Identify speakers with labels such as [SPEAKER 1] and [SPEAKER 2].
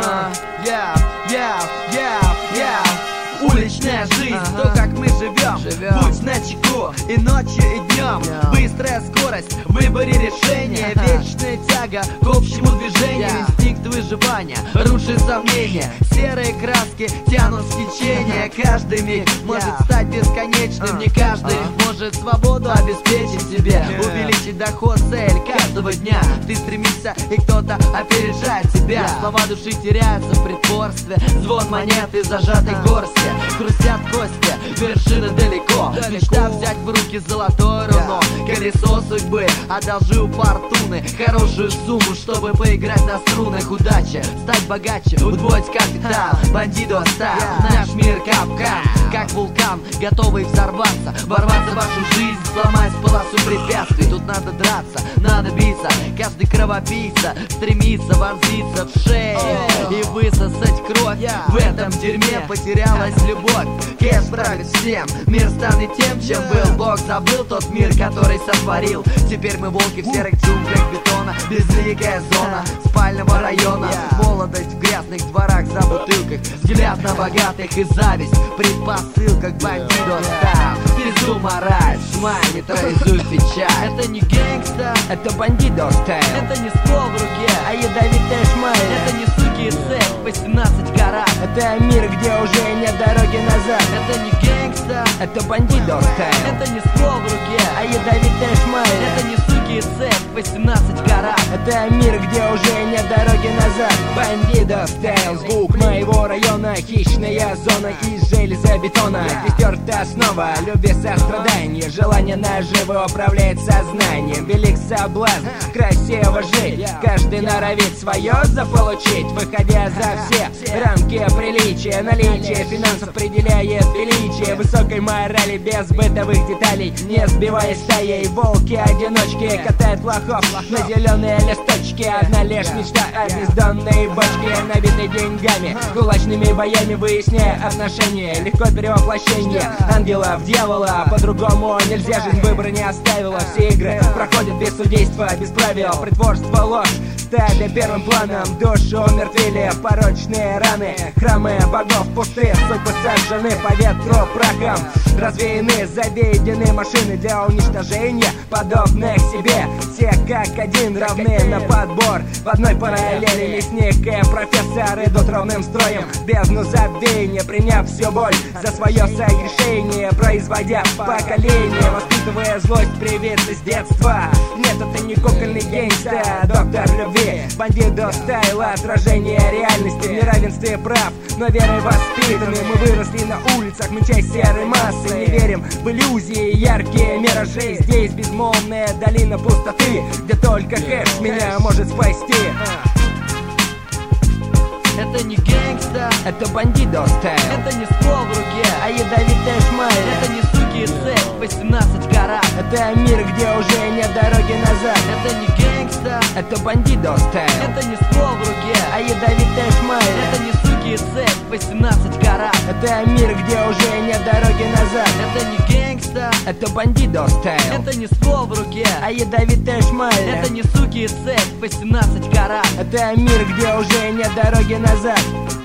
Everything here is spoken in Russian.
[SPEAKER 1] Уличная жизнь, то, как мы живем. Будь начеку и ночью, и днем. Быстрая скорость в выборе решения. Вечная тяга к общему движению. Инстинкт выживания рушит сомнения. Серые краски тянут в течение. Каждый миг может стать бесконечным. Не каждый может свободу обеспечить себе. Увеличить доход, цель каждого дня. Ты стремишься, и кто-то опережает тебя. Слова души теряются в притворстве. Звон монеты зажатой горсти. Хрустят кости, вершины далеко. Мечта взять в руки золотое руно. Колесо судьбы, одолжи у фортуны хорошую сумму, чтобы поиграть на струнах. Удачи, стать богаче, удвоить капитал. Бандиту стайл, наш мир капкан. Как вулкан, готовый взорваться. Ворваться в вашу жизнь, сломать полосу препятствий. Тут надо драться, надо биться. Каждый кровопийца стремится вонзиться в шею и высосать кровь. В этом дерьме потерялась любовь. Кэш правит всем, мир станет тем, чем был. Бог забыл тот мир, который сотворил. Теперь мы волки в серых джунглях бетона. Безликая зона спального района. Молодость в грязных дворах за бутылках. Взгляд на богатых и зависть. Предпосылка к бандиту стайл. Пизду мораль, смай, нейтрализуй печаль. Это не гэнгста,
[SPEAKER 2] это бандиту стайл.
[SPEAKER 1] это не ствол в руке,
[SPEAKER 2] а ядовитая шмаль.
[SPEAKER 1] это не суки и секс, 18 карат.
[SPEAKER 2] Это мир, где уже нет дороги назад.
[SPEAKER 1] Это не гэнгста,
[SPEAKER 2] это бандиту стайл.
[SPEAKER 1] это не ствол в руке,
[SPEAKER 2] а ядовитая шмаль.
[SPEAKER 1] это не суки и секс, 18 карат.
[SPEAKER 2] Это мир, где уже нет дороги назад. Бандиту стайл, звук моего района. Хищная зона из железобетона. Здесь терта основа, любви сострадания. Желание наживо управляет сознанием. Велик соблазн, красиво жить. Каждый норовит свое заполучить, выходя за все рамки приличия. Наличие финансов определяет величие высокой морали без бытовых деталей. Не сбиваясь стаей, волки-одиночки катают лохов на зеленые листочки. Одна лишь мечта о бездонной бочке, набитой деньгами, кулачными боями, выясняя отношения. Легко перевоплощение ангелов, дьявола. По-другому нельзя, жизнь выбора не оставила. Все игры проходят без судейства, без правил. Притворство, ложь стали первым планом. Душу умертвили порочные раны. Храмы богов пусты, судьбы сожжены по ветру прахом. Развеяны, заведены машины для уничтожения подобных себе. Все как один равны на подбор. В одной параллели лесник и профессор идут ровным строем. Бездну забвения, приняв всю боль за свое согрешение, производя поколение, воспитывая злость привитый с детства. Нет, это не кукольный гейнгста, доктор любви. Бандиту стайл, отражение реальности в неравенстве прав, но верой воспитаны. Мы выросли на улицах, мы часть серой массы. Не верим в иллюзии, яркие миражи. Здесь безмолвная долина пустоты, где только хэш меня может спасти.
[SPEAKER 1] Это не гэнгста,
[SPEAKER 2] это бандиту стайл.
[SPEAKER 1] это не ствол в руке,
[SPEAKER 2] а ядовитая шмаль.
[SPEAKER 1] это не суки и секс, 18 карат.
[SPEAKER 2] Это мир, где уже нет дороги назад.
[SPEAKER 1] Это не гэнгста,
[SPEAKER 2] это бандиту стайл.
[SPEAKER 1] это не ствол в руке,
[SPEAKER 2] а ядовитая шмаль.
[SPEAKER 1] это не суки и секс, 18 карат.
[SPEAKER 2] Это мир, где уже нет дороги назад.
[SPEAKER 1] Это не гэнгста,
[SPEAKER 2] это бандиту стайл.
[SPEAKER 1] это не ствол в руке,
[SPEAKER 2] а ядовитая шмаль.
[SPEAKER 1] это не суки и секс, 18 карат.
[SPEAKER 2] Это мир, где уже нет дороги назад.